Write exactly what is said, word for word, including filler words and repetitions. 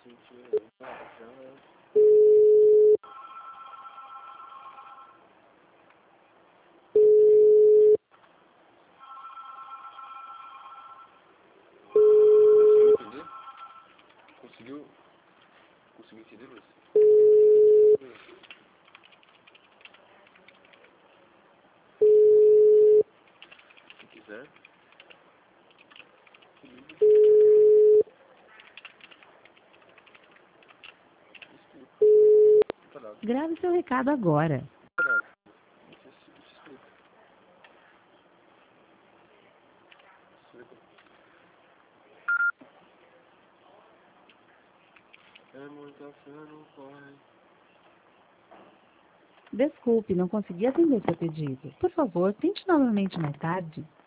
Conseguiu? Conseguiu entender, Luiz? Se quiser. Grave seu recado agora. É muita fé no pai. Desculpe, não consegui atender seu pedido. Por favor, tente novamente mais tarde.